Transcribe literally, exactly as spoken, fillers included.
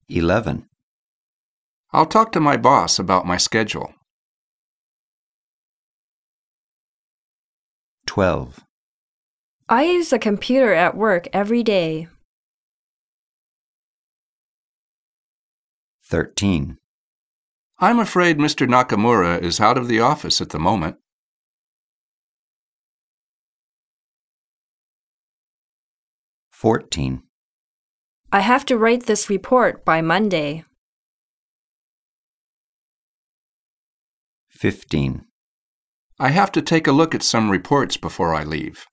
eleven. I'll talk to my boss about my schedule. twelve. I use a computer at work every day. thirteen. I'm afraid Mister Nakamura is out of the office at the moment. fourteen. I have to write this report by Monday. fifteen. I have to take a look at some reports before I leave.